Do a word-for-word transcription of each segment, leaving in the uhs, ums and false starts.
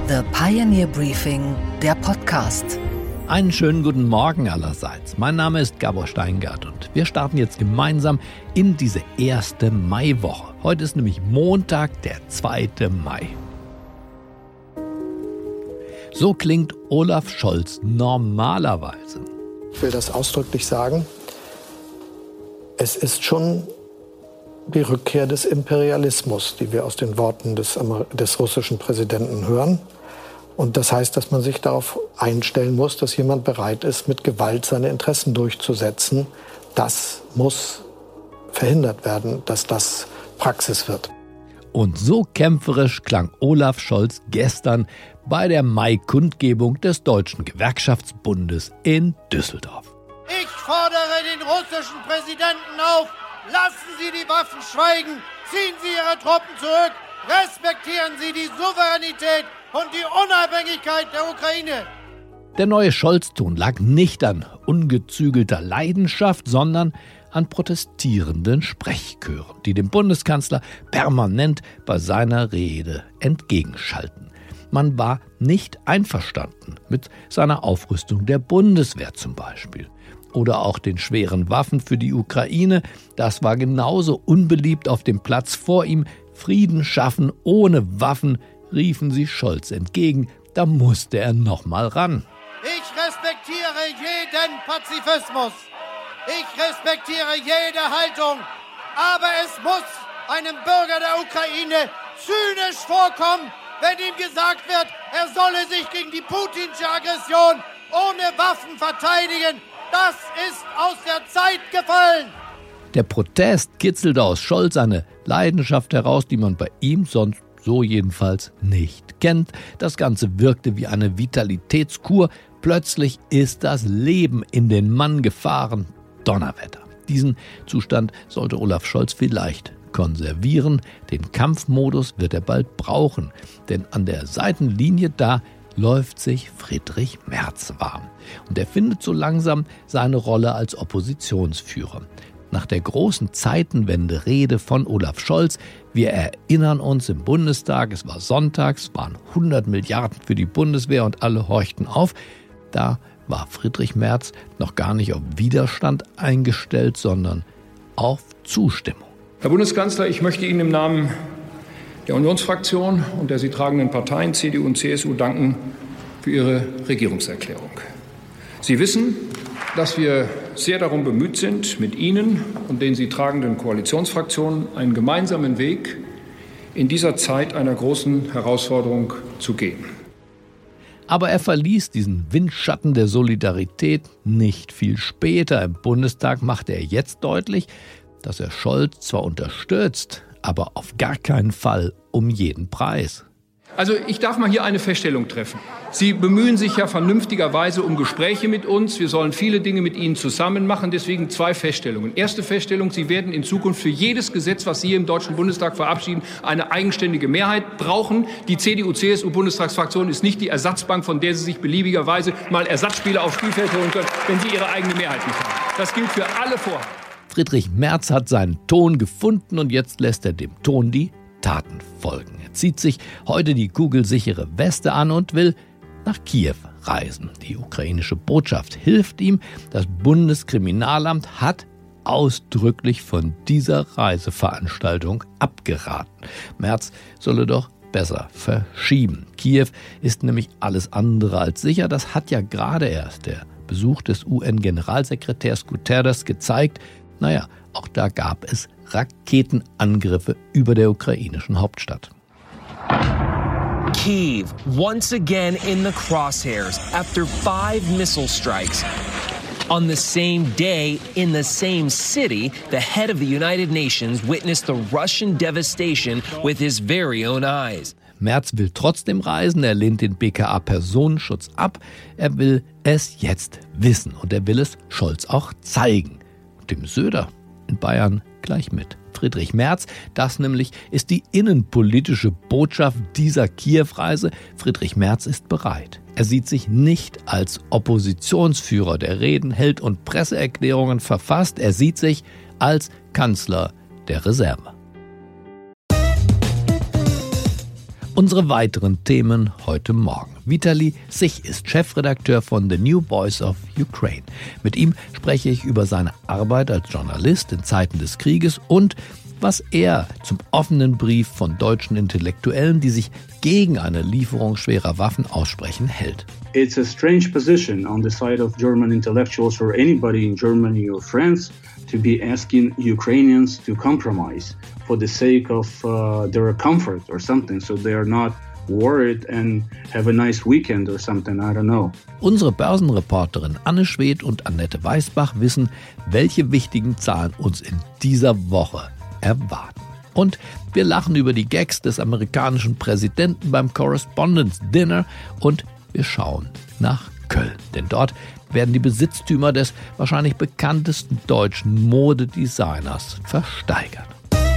The Pioneer Briefing, der Podcast. Einen schönen guten Morgen allerseits. Mein Name ist Gabor Steingart und wir starten jetzt gemeinsam in diese erste Maiwoche. Heute ist nämlich Montag, der zweite Mai. So klingt Olaf Scholz normalerweise. Ich will das ausdrücklich sagen. Es ist schon die Rückkehr des Imperialismus, die wir aus den Worten des, des russischen Präsidenten hören. Und das heißt, dass man sich darauf einstellen muss, dass jemand bereit ist, mit Gewalt seine Interessen durchzusetzen. Das muss verhindert werden, dass das Praxis wird. Und so kämpferisch klang Olaf Scholz gestern bei der Mai-Kundgebung des Deutschen Gewerkschaftsbundes in Düsseldorf. Ich fordere den russischen Präsidenten auf, lassen Sie die Waffen schweigen, ziehen Sie Ihre Truppen zurück, respektieren Sie die Souveränität und die Unabhängigkeit der Ukraine. Der neue Scholz-Ton lag nicht an ungezügelter Leidenschaft, sondern an protestierenden Sprechchören, die dem Bundeskanzler permanent bei seiner Rede entgegenschalten. Man war nicht einverstanden mit seiner Aufrüstung der Bundeswehr zum Beispiel. Oder auch den schweren Waffen für die Ukraine. Das war genauso unbeliebt auf dem Platz vor ihm. Frieden schaffen ohne Waffen, riefen sie Scholz entgegen. Da musste er noch mal ran. Ich respektiere jeden Pazifismus. Ich respektiere jede Haltung. Aber es muss einem Bürger der Ukraine zynisch vorkommen, wenn ihm gesagt wird, er solle sich gegen die putinsche Aggression ohne Waffen verteidigen. Das ist aus der Zeit gefallen. Der Protest kitzelte aus Scholz eine Leidenschaft heraus, die man bei ihm sonst so jedenfalls nicht kennt. Das Ganze wirkte wie eine Vitalitätskur. Plötzlich ist das Leben in den Mann gefahren. Donnerwetter. Diesen Zustand sollte Olaf Scholz vielleicht konservieren. Den Kampfmodus wird er bald brauchen. Denn an der Seitenlinie da läuft sich Friedrich Merz warm. Und er findet so langsam seine Rolle als Oppositionsführer. Nach der großen Zeitenwende-Rede von Olaf Scholz, wir erinnern uns im Bundestag, es war sonntags, waren hundert Milliarden für die Bundeswehr und alle horchten auf. Da war Friedrich Merz noch gar nicht auf Widerstand eingestellt, sondern auf Zustimmung. Herr Bundeskanzler, ich möchte Ihnen im Namen der Unionsfraktion und der sie tragenden Parteien C D U und C S U danken für Ihre Regierungserklärung. Sie wissen, dass wir sehr darum bemüht sind, mit Ihnen und den Sie tragenden Koalitionsfraktionen einen gemeinsamen Weg in dieser Zeit einer großen Herausforderung zu gehen. Aber er verließ diesen Windschatten der Solidarität nicht viel später. Im Bundestag machte er jetzt deutlich, dass er Scholz zwar unterstützt, aber auf gar keinen Fall um jeden Preis. Also ich darf mal hier eine Feststellung treffen. Sie bemühen sich ja vernünftigerweise um Gespräche mit uns. Wir sollen viele Dinge mit Ihnen zusammen machen. Deswegen zwei Feststellungen. Erste Feststellung, Sie werden in Zukunft für jedes Gesetz, was Sie hier im Deutschen Bundestag verabschieden, eine eigenständige Mehrheit brauchen. Die C D U C S U-Bundestagsfraktion ist nicht die Ersatzbank, von der Sie sich beliebigerweise mal Ersatzspieler aufs Spielfeld holen können, wenn Sie Ihre eigene Mehrheit nicht haben. Das gilt für alle Vorhaben. Friedrich Merz hat seinen Ton gefunden und jetzt lässt er dem Ton die Taten folgen. Er zieht sich heute die kugelsichere Weste an und will nach Kiew reisen. Die ukrainische Botschaft hilft ihm. Das Bundeskriminalamt hat ausdrücklich von dieser Reiseveranstaltung abgeraten. Merz solle doch besser verschieben. Kiew ist nämlich alles andere als sicher. Das hat ja gerade erst der Besuch des U N-Generalsekretärs Guterres gezeigt. Naja, auch da gab es Raketenangriffe über der ukrainischen Hauptstadt. Kyiv, once again in the crosshairs after five missile strikes. On the same day, in the same city, the head of the United Nations witnessed the Russian devastation with his very own eyes. Merz will trotzdem reisen, er lehnt den B K A-Personenschutz ab. Er will es jetzt wissen und er will es Scholz auch zeigen. Und dem Söder in Bayern gleich mit. Friedrich Merz, das nämlich ist die innenpolitische Botschaft dieser Kiew-Reise. Friedrich Merz ist bereit. Er sieht sich nicht als Oppositionsführer, der Reden hält und Presseerklärungen verfasst. Er sieht sich als Kanzler der Reserve. Unsere weiteren Themen heute Morgen. Vitali Sich ist Chefredakteur von The New Voice of Ukraine. Mit ihm spreche ich über seine Arbeit als Journalist in Zeiten des Krieges und was er zum offenen Brief von deutschen Intellektuellen, die sich gegen eine Lieferung schwerer Waffen aussprechen, hält. It's a strange position on the side of German intellectuals or anybody in Germany or France to be asking Ukrainians to compromise for the sake of uh, their comfort or something, so they are not worried and have a nice weekend or something, I don't know. Unsere Börsenreporterin Anne Schwedt und Annette Weißbach wissen, welche wichtigen Zahlen uns in dieser Woche erwarten. Und wir lachen über die Gags des amerikanischen Präsidenten beim Correspondence Dinner und wir schauen nach Köln. Denn dort werden die Besitztümer des wahrscheinlich bekanntesten deutschen Modedesigners versteigert.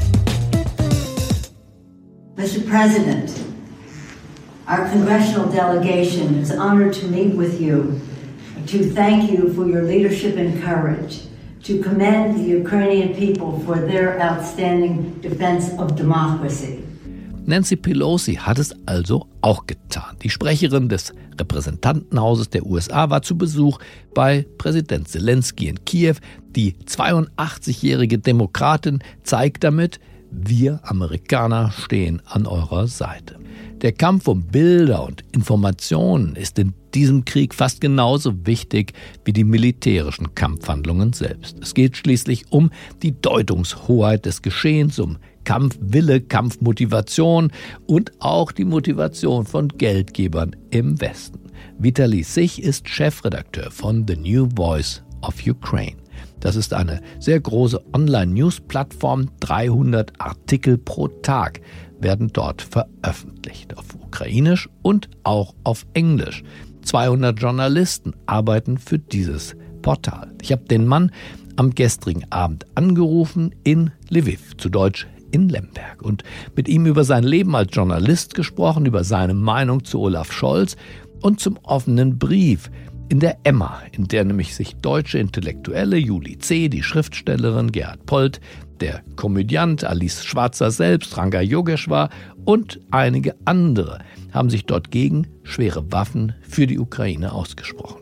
Mister President, our congressional delegation is honored to meet with you, to thank you for your leadership and courage, to commend the Ukrainian people for their outstanding defense of democracy. Nancy Pelosi hat es also auch getan. Die Sprecherin des Repräsentantenhauses der U S A war zu Besuch bei Präsident Zelensky in Kiew. Die zweiundachtzigjährige Demokratin zeigt damit, wir Amerikaner stehen an eurer Seite. Der Kampf um Bilder und Informationen ist in diesem Krieg fast genauso wichtig wie die militärischen Kampfhandlungen selbst. Es geht schließlich um die Deutungshoheit des Geschehens, um Kampfwille, Kampfmotivation und auch die Motivation von Geldgebern im Westen. Vitali Sich ist Chefredakteur von The New Voice of Ukraine. Das ist eine sehr große Online-News-Plattform. dreihundert Artikel pro Tag werden dort veröffentlicht, auf Ukrainisch und auch auf Englisch. zweihundert Journalisten arbeiten für dieses Portal. Ich habe den Mann am gestrigen Abend angerufen in Lviv, zu Deutsch in Lemberg, und mit ihm über sein Leben als Journalist gesprochen, über seine Meinung zu Olaf Scholz und zum offenen Brief in der Emma, in der nämlich sich deutsche Intellektuelle, Julie C., die Schriftstellerin, Gerhard Polt, der Komödiant Alice Schwarzer selbst, Ranga Yogeshwar und einige andere haben sich dort gegen schwere Waffen für die Ukraine ausgesprochen.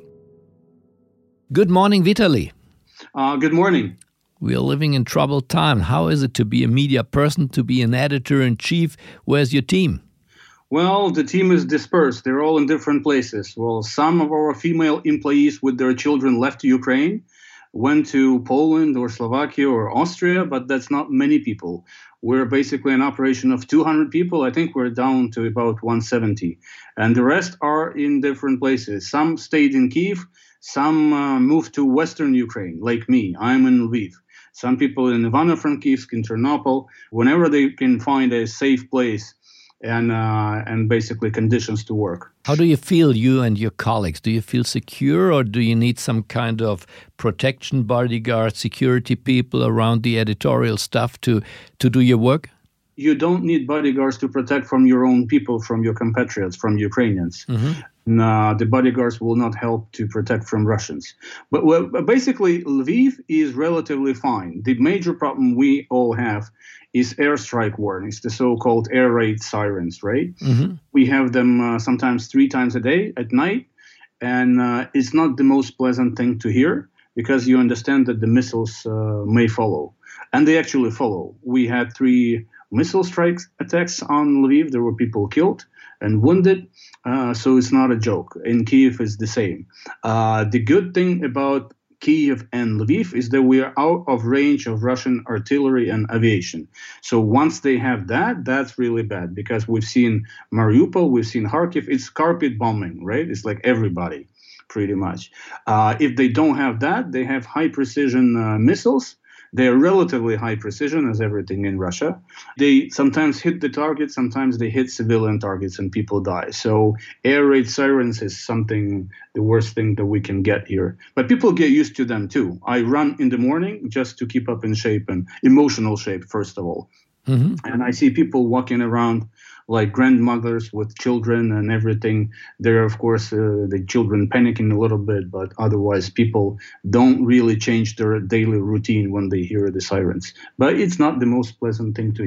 Good morning, Vitali. Uh, good morning. We are living in troubled times. How is it to be a media person, to be an editor-in-chief? Where's your team? Well, the team is dispersed. They're all in different places. Well, some of our female employees with their children left Ukraine, went to Poland or Slovakia or Austria, but that's not many people. We're basically an operation of two hundred people. I think we're down to about one hundred seventy. And the rest are in different places. Some stayed in Kyiv. Some uh, moved to Western Ukraine, like me. I'm in Lviv. Some people in Ivano-Frankivsk, in Ternopil, whenever they can find a safe place and uh, and basically conditions to work. How do you feel, you and your colleagues? Do you feel secure, or do you need some kind of protection, bodyguard, security people around the editorial staff to, to do your work? You don't need bodyguards to protect from your own people, from your compatriots, from Ukrainians. Mm-hmm. Nah, the bodyguards will not help to protect from Russians. But well, basically, Lviv is relatively fine. The major problem we all have is airstrike warnings, the so-called air raid sirens, right? Mm-hmm. We have them uh, sometimes three times a day at night, and uh, it's not the most pleasant thing to hear because you understand that the missiles uh, may follow. And they actually follow. We had three missile strikes attacks on Lviv. There were people killed and wounded, uh, so it's not a joke. In Kyiv, it's the same. Uh, the good thing about Kyiv and Lviv is that we are out of range of Russian artillery and aviation. So once they have that, that's really bad because we've seen Mariupol, we've seen Kharkiv. It's carpet bombing, right? It's like everybody, pretty much. Uh, if they don't have that, they have high precision uh, missiles. They're relatively high precision, as everything in Russia. They sometimes hit the target, sometimes they hit civilian targets and people die. So air raid sirens is something, the worst thing that we can get here. But people get used to them too. I run in the morning just to keep up in shape and emotional shape, first of all. Mm-hmm. And I see people walking around like grandmothers with children and everything. There are, of course, uh, the children panicking a little bit, but otherwise people don't really change their daily routine when they hear the sirens. But it's not the most pleasant thing to hear.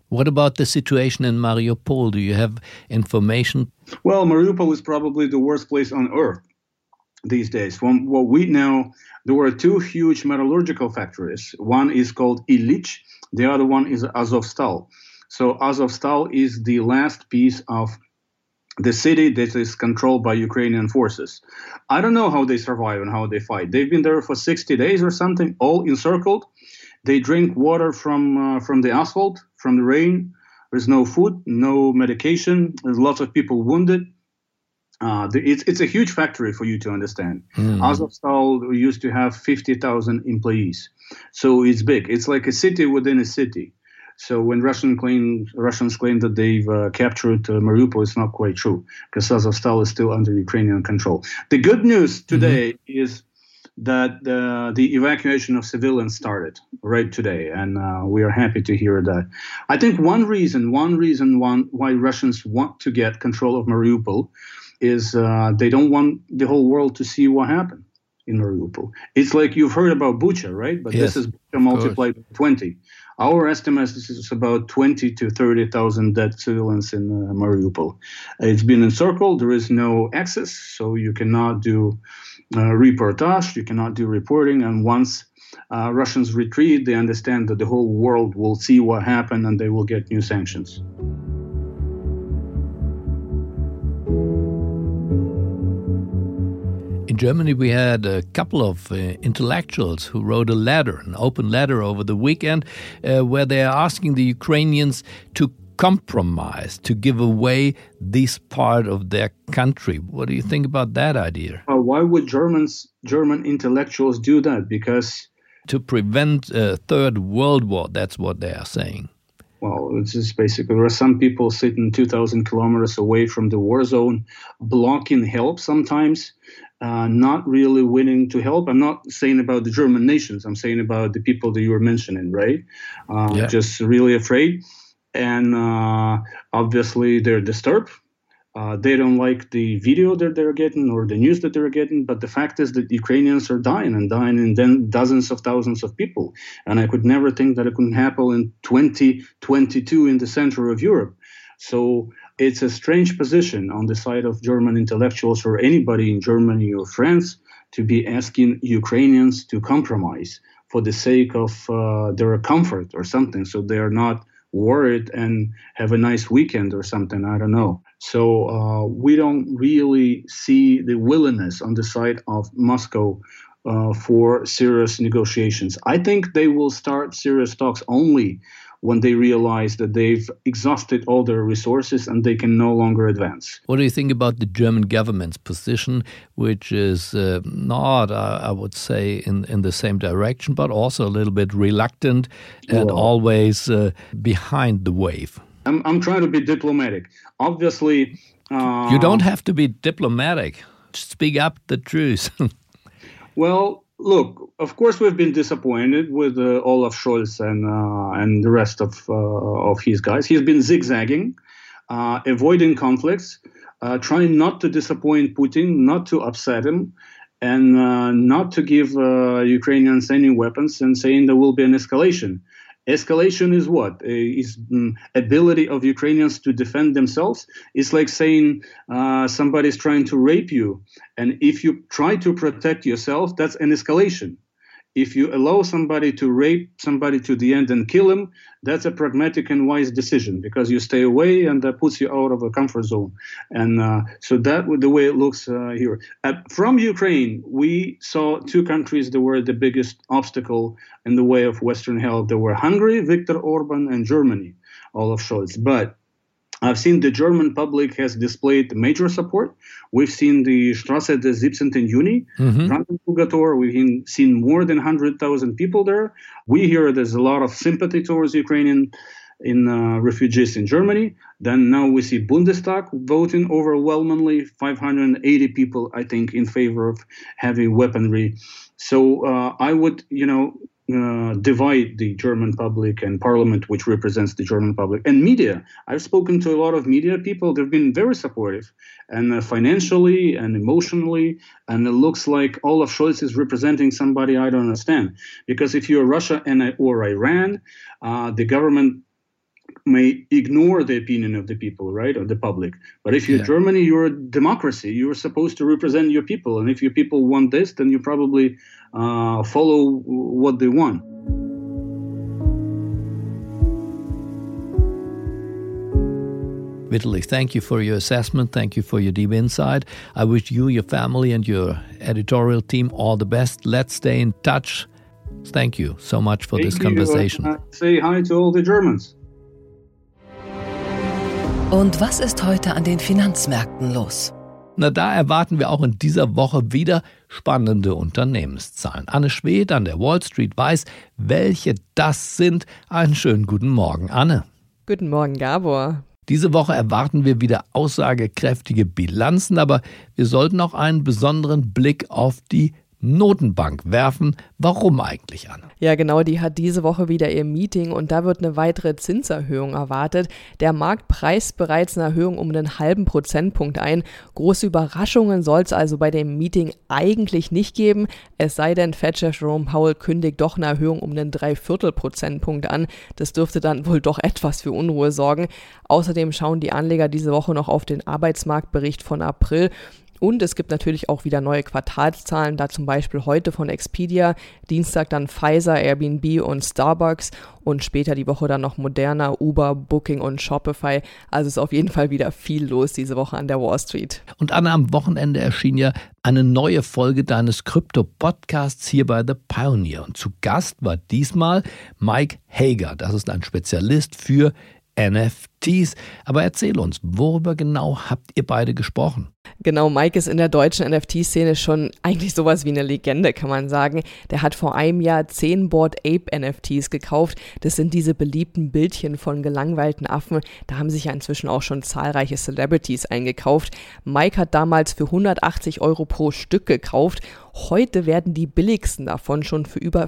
What about the situation in Mariupol? Do you have information? Well, Mariupol is probably the worst place on earth these days. From what we know, there were two huge metallurgical factories. One is called Ilich, the other one is Azovstal. So Azovstal is the last piece of the city that is controlled by Ukrainian forces. I don't know how they survive and how they fight. They've been there for sixty days or something, all encircled. They drink water from uh, from the asphalt, from the rain. There's no food, no medication. There's lots of people wounded. Uh, the, it's it's a huge factory for you to understand. Mm. Azovstal used to have fifty thousand employees, so it's big. It's like a city within a city. So when Russian claim, Russians claim that they've uh, captured uh, Mariupol, it's not quite true, because Azovstal is still under Ukrainian control. The good news today mm-hmm. is that uh, the evacuation of civilians started right today, and uh, we are happy to hear that. I think one reason, one reason one, why Russians want to get control of Mariupol is uh, they don't want the whole world to see what happened in Mariupol. It's like you've heard about Bucha, right? But yes, this is Bucha multiplied by twenty. Our estimate is about twenty to thirty thousand dead civilians in uh, Mariupol. It's been encircled. There is no access, so you cannot do uh, reportage, you cannot do reporting. And once uh, Russians retreat, they understand that the whole world will see what happened and they will get new sanctions. In Germany, we had a couple of uh, intellectuals who wrote a letter, an open letter over the weekend, uh, where they are asking the Ukrainians to compromise, to give away this part of their country. What do you think about that idea? Uh, why would Germans, German intellectuals do that? Because to prevent a third world war, that's what they are saying. Well, it's just basically there are some people sitting two thousand kilometers away from the war zone, blocking help sometimes. Uh, not really willing to help. I'm not saying about the German nations. I'm saying about the people that you were mentioning, right? Uh, yeah. Just really afraid. And uh, obviously they're disturbed. Uh, they don't like the video that they're getting or the news that they're getting. But the fact is that Ukrainians are dying and dying in then dozens of thousands of people. And I could never think that it couldn't happen in twenty twenty-two in the center of Europe. So it's a strange position on the side of German intellectuals or anybody in Germany or France to be asking Ukrainians to compromise for the sake of uh, their comfort or something. So they are not worried and have a nice weekend or something. I don't know. So uh, we don't really see the willingness on the side of Moscow uh, for serious negotiations. I think they will start serious talks only when they realize that they've exhausted all their resources and they can no longer advance. What do you think about the German government's position, which is uh, not, uh, I would say, in, in the same direction, but also a little bit reluctant and well, always uh, behind the wave? I'm, I'm trying to be diplomatic. Obviously... Uh, you don't have to be diplomatic. Speak up the truth. Well... Look, of course, we've been disappointed with uh, Olaf Scholz and uh, and the rest of uh, of his guys. He's been zigzagging, uh, avoiding conflicts, uh, trying not to disappoint Putin, not to upset him, and uh, not to give uh, Ukrainians any weapons, and saying there will be an escalation. Escalation is what? Is um, ability of Ukrainians to defend themselves. It's like saying uh, somebody's trying to rape you. And if you try to protect yourself, that's an escalation. If you allow somebody to rape somebody to the end and kill him, that's a pragmatic and wise decision because you stay away and that puts you out of a comfort zone. And uh, so that was the way it looks uh, here. Uh, from Ukraine, we saw two countries that were the biggest obstacle in the way of Western help. There were Hungary, Viktor Orban, and Germany, Olaf Scholz. But I've seen the German public has displayed major support. We've seen the Strasse des siebzehnten Juni, mm-hmm. Brandenburger. We've seen more than one hundred thousand people there. We hear there's a lot of sympathy towards Ukrainian in uh, refugees in Germany. Then now we see Bundestag voting overwhelmingly, five hundred eighty people, I think, in favor of heavy weaponry. So uh, I would, you know, Uh, divide the German public and parliament, which represents the German public, and media. I've spoken to a lot of media people. They've been very supportive, and uh, financially and emotionally. And it looks like Olaf Scholz is representing somebody I don't understand. Because if you're Russia and or Iran, uh, the government may ignore the opinion of the people, right, of the public. But if you're yeah. Germany, you're a democracy. You're supposed to represent your people. And if your people want this, then you probably uh, follow what they want. Vitaly, thank you for your assessment. Thank you for your deep insight. I wish you, your family, and your editorial team all the best. Let's stay in touch. Thank you so much for thank this you. conversation. Uh, say hi to all the Germans. Und was ist heute an den Finanzmärkten los? Na, da erwarten wir auch in dieser Woche wieder spannende Unternehmenszahlen. Anne Schwedt an der Wall Street weiß, welche das sind. Einen schönen guten Morgen, Anne. Guten Morgen, Gabor. Diese Woche erwarten wir wieder aussagekräftige Bilanzen, aber wir sollten auch einen besonderen Blick auf die Notenbank werfen. Warum eigentlich, Anne? Ja, genau, die hat diese Woche wieder ihr Meeting und da wird eine weitere Zinserhöhung erwartet. Der Markt preist bereits eine Erhöhung um einen halben Prozentpunkt ein. Große Überraschungen soll es also bei dem Meeting eigentlich nicht geben, es sei denn, Fed-Chef Jerome Powell kündigt doch eine Erhöhung um einen Dreiviertel Prozentpunkt an. Das dürfte dann wohl doch etwas für Unruhe sorgen. Außerdem schauen die Anleger diese Woche noch auf den Arbeitsmarktbericht von April. Und es gibt natürlich auch wieder neue Quartalszahlen, da zum Beispiel heute von Expedia, Dienstag dann Pfizer, Airbnb und Starbucks und später die Woche dann noch Moderna, Uber, Booking und Shopify. Also ist auf jeden Fall wieder viel los diese Woche an der Wall Street. Und Anna, am Wochenende erschien ja eine neue Folge deines Krypto-Podcasts hier bei The Pioneer. Und zu Gast war diesmal Mike Hager. Das ist ein Spezialist für N F Ts. Aber erzähl uns, worüber genau habt ihr beide gesprochen? Genau, Mike ist in der deutschen N F T-Szene schon eigentlich sowas wie eine Legende, kann man sagen. Der hat vor einem Jahr zehn Bored Ape N F Ts gekauft. Das sind diese beliebten Bildchen von gelangweilten Affen. Da haben sich ja inzwischen auch schon zahlreiche Celebrities eingekauft. Mike hat damals für hundertachtzig Euro pro Stück gekauft. Heute werden die billigsten davon schon für über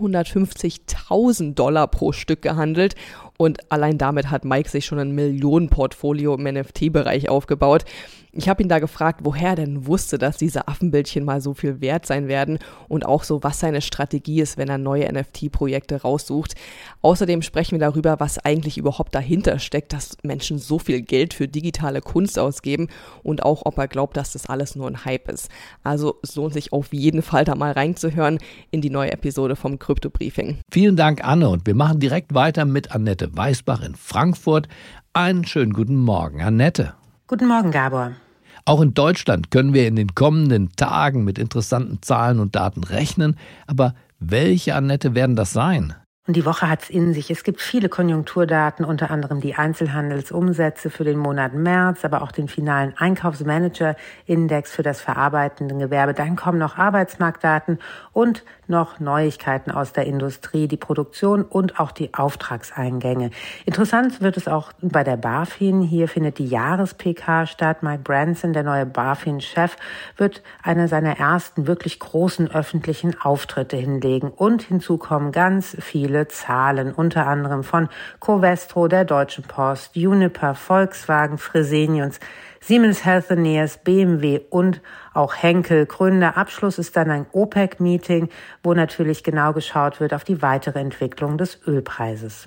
vierhundertfünfzigtausend Dollar pro Stück gehandelt. Und allein damit hat Mike sich schon ein Millionenportfolio im N F T-Bereich aufgebaut. Ich habe ihn da gefragt, woher er denn wusste, dass diese Affenbildchen mal so viel wert sein werden und auch so, was seine Strategie ist, wenn er neue N F T-Projekte raussucht. Außerdem sprechen wir darüber, was eigentlich überhaupt dahinter steckt, dass Menschen so viel Geld für digitale Kunst ausgeben und auch, ob er glaubt, dass das alles nur ein Hype ist. Also es lohnt sich auf jeden Fall, da mal reinzuhören in die neue Episode vom Krypto-Briefing. Vielen Dank, Anne, und wir machen direkt weiter mit Annette Weißbach in Frankfurt. Einen schönen guten Morgen, Annette. Guten Morgen, Gabor. Auch in Deutschland können wir in den kommenden Tagen mit interessanten Zahlen und Daten rechnen. Aber welche, Annette, werden das sein? Und die Woche hat's in sich. Es gibt viele Konjunkturdaten, unter anderem die Einzelhandelsumsätze für den Monat März, aber auch den finalen Einkaufsmanager-Index für das verarbeitende Gewerbe. Dann kommen noch Arbeitsmarktdaten und noch Neuigkeiten aus der Industrie, die Produktion und auch die Auftragseingänge. Interessant wird es auch bei der BaFin. Hier findet die Jahres-P K statt. Mike Branson, der neue BaFin-Chef, wird einer seiner ersten wirklich großen öffentlichen Auftritte hinlegen. Und hinzu kommen ganz viele Zahlen, unter anderem von Covestro, der Deutschen Post, Uniper, Volkswagen, Fresenius, Siemens Healthineers, B M W und auch Henkel. Gründer. Abschluss ist dann ein OPEC-Meeting, wo natürlich genau geschaut wird auf die weitere Entwicklung des Ölpreises.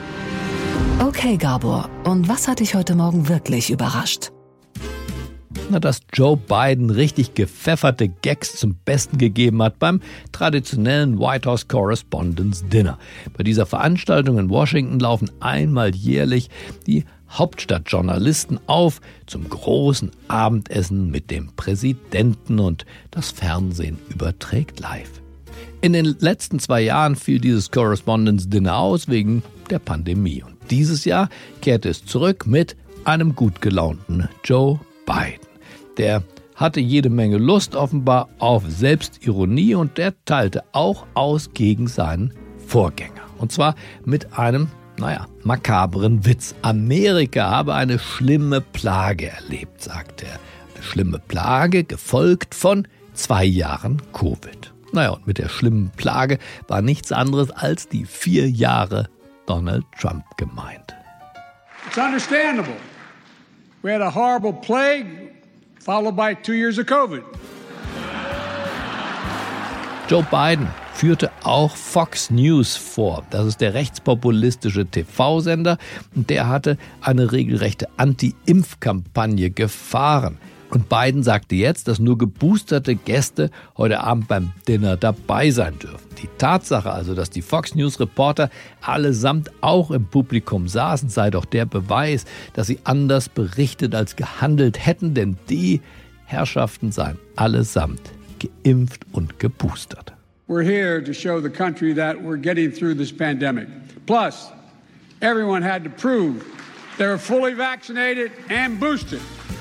Okay, Gabor, und was hat dich heute Morgen wirklich überrascht? Na, dass Joe Biden richtig gepfefferte Gags zum Besten gegeben hat beim traditionellen White House Correspondents' Dinner. Bei dieser Veranstaltung in Washington laufen einmal jährlich die Hauptstadtjournalisten auf zum großen Abendessen mit dem Präsidenten und das Fernsehen überträgt live. In den letzten zwei Jahren fiel dieses Correspondents' Dinner aus wegen der Pandemie. Und dieses Jahr kehrte es zurück mit einem gut gelaunten Joe Biden. Der hatte jede Menge Lust offenbar auf Selbstironie und der teilte auch aus gegen seinen Vorgänger. Und zwar mit einem, naja, makabren Witz. Amerika habe eine schlimme Plage erlebt, sagt er. Eine schlimme Plage, gefolgt von zwei Jahren Covid. Naja, und mit der schlimmen Plage war nichts anderes als die vier Jahre Donald Trump gemeint. It's understandable. We had a horrible plague, followed by two years of COVID. Joe Biden führte auch Fox News vor. Das ist der rechtspopulistische T V-Sender und der hatte eine regelrechte Anti-Impf-Kampagne gefahren. Und Biden sagte jetzt, dass nur geboosterte Gäste heute Abend beim Dinner dabei sein dürfen. Die Tatsache also, dass die Fox News-Reporter allesamt auch im Publikum saßen, sei doch der Beweis, dass sie anders berichtet als gehandelt hätten, denn die Herrschaften seien allesamt geimpft und geboostert. We're here to show the country that we're getting through this pandemic. Plus, everyone had to prove they were fully vaccinated and boosted.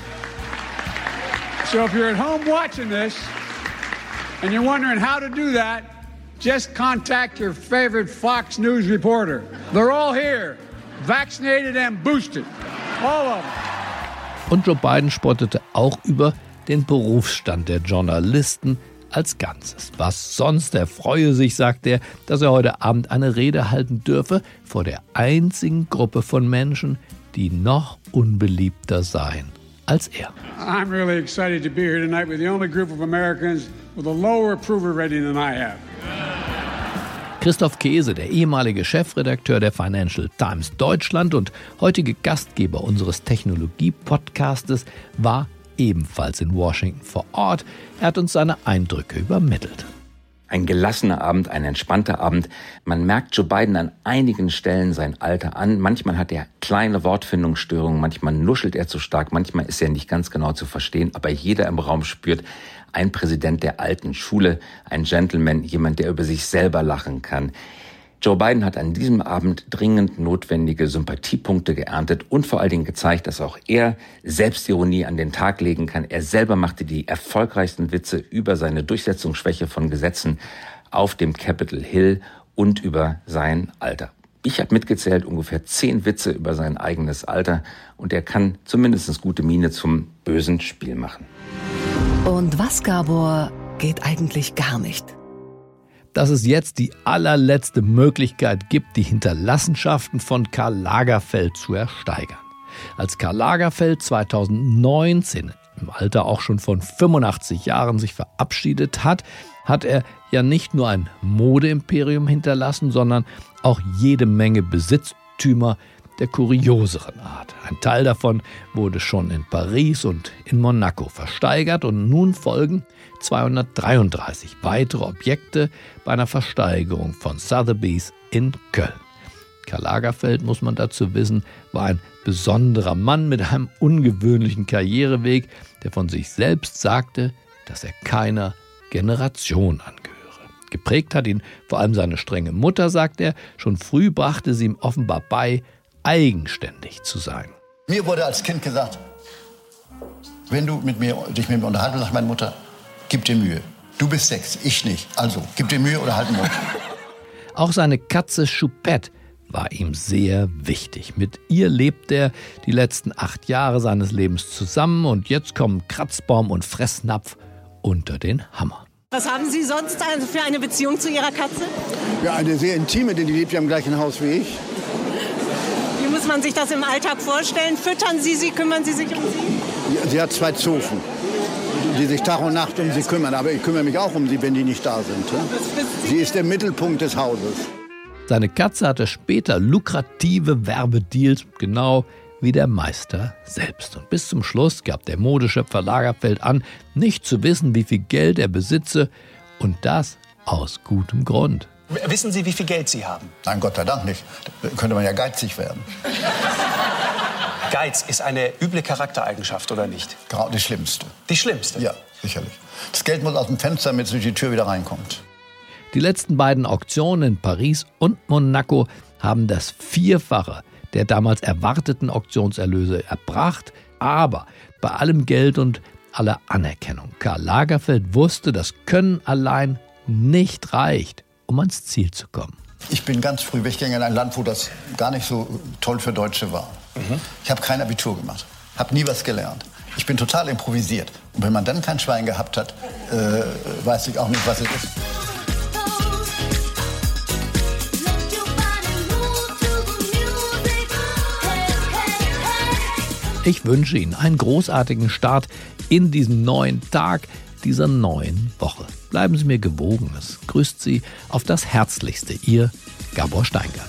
So if you're at home watching this and you're wondering how to do that, just contact your favorite Fox News reporter. They're all here, vaccinated and boosted. All of them. Und Joe Biden spottete auch über den Berufsstand der Journalisten als Ganzes. Was sonst? Er freue sich, sagt er, dass er heute Abend eine Rede halten dürfe vor der einzigen Gruppe von Menschen, die noch unbeliebter seien als er. I'm really excited to be here tonight with the only group of Americans with a lower approval rating than I have. Christoph Käse, der ehemalige Chefredakteur der Financial Times Deutschland und heutige Gastgeber unseres Technologie-Podcastes, war ebenfalls in Washington vor Ort. Er hat uns seine Eindrücke übermittelt. Ein gelassener Abend, ein entspannter Abend. Man merkt Joe Biden an einigen Stellen sein Alter an. Manchmal hat er kleine Wortfindungsstörungen, manchmal nuschelt er zu stark, manchmal ist er nicht ganz genau zu verstehen. Aber jeder im Raum spürt, ein Präsident der alten Schule, ein Gentleman, jemand, der über sich selber lachen kann. Joe Biden hat an diesem Abend dringend notwendige Sympathiepunkte geerntet und vor allen Dingen gezeigt, dass auch er Selbstironie an den Tag legen kann. Er selber machte die erfolgreichsten Witze über seine Durchsetzungsschwäche von Gesetzen auf dem Capitol Hill und über sein Alter. Ich habe mitgezählt, ungefähr zehn Witze über sein eigenes Alter und er kann zumindest gute Miene zum bösen Spiel machen. Und was, Gabor, geht eigentlich gar nicht? Dass es jetzt die allerletzte Möglichkeit gibt, die Hinterlassenschaften von Karl Lagerfeld zu ersteigern. Als Karl Lagerfeld zweitausendneunzehn, im Alter auch schon von fünfundachtzig Jahren, sich verabschiedet hat, hat er ja nicht nur ein Modeimperium hinterlassen, sondern auch jede Menge Besitztümer der kurioseren Art. Ein Teil davon wurde schon in Paris und in Monaco versteigert und nun folgen zweihundertdreiunddreißig weitere Objekte bei einer Versteigerung von Sotheby's in Köln. Karl Lagerfeld, muss man dazu wissen, war ein besonderer Mann mit einem ungewöhnlichen Karriereweg, der von sich selbst sagte, dass er keiner Generation angehöre. Geprägt hat ihn vor allem seine strenge Mutter, sagt er. Schon früh brachte sie ihm offenbar bei, eigenständig zu sein. Mir wurde als Kind gesagt, wenn du mit mir, dich mit mir unterhalten, sagt meine Mutter, gib dir Mühe. Du bist sechs, ich nicht. Also, gib dir Mühe oder halt den Mund. Auch seine Katze Choupette war ihm sehr wichtig. Mit ihr lebt er die letzten acht Jahre seines Lebens zusammen und jetzt kommen Kratzbaum und Fressnapf unter den Hammer. Was haben Sie sonst für eine Beziehung zu Ihrer Katze? Ja, eine sehr intime, denn die lebt ja im gleichen Haus wie ich. Wie muss man sich das im Alltag vorstellen? Füttern Sie sie, kümmern Sie sich um sie? Ja, sie hat zwei Zofen, die sich Tag und Nacht um sie kümmern. Aber ich kümmere mich auch um sie, wenn die nicht da sind. Sie ist der Mittelpunkt des Hauses. Seine Katze hatte später lukrative Werbedeals, genau wie der Meister selbst. Und bis zum Schluss gab der Modeschöpfer Lagerfeld an, nicht zu wissen, wie viel Geld er besitze. Und das aus gutem Grund. Wissen Sie, wie viel Geld Sie haben? Nein, Gott sei Dank nicht. Da könnte man ja geizig werden. Geiz ist eine üble Charaktereigenschaft, oder nicht? Genau, die schlimmste. Die schlimmste? Ja, sicherlich. Das Geld muss aus dem Fenster, damit es durch die Tür wieder reinkommt. Die letzten beiden Auktionen in Paris und Monaco haben das Vierfache der damals erwarteten Auktionserlöse erbracht. Aber bei allem Geld und aller Anerkennung, Karl Lagerfeld wusste, das Können allein nicht reicht, um ans Ziel zu kommen. Ich bin ganz früh weggegangen in ein Land, wo das gar nicht so toll für Deutsche war. Mhm. Ich habe kein Abitur gemacht, habe nie was gelernt. Ich bin total improvisiert. Und wenn man dann kein Schwein gehabt hat, äh, weiß ich auch nicht, was es ist. Ich wünsche Ihnen einen großartigen Start in diesen neuen Tag. dieser neuen Woche. Bleiben Sie mir gewogen. Es grüßt Sie auf das Herzlichste. Ihr Gabor Steingart.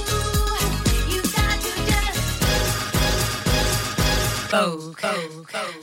Oh, oh, oh.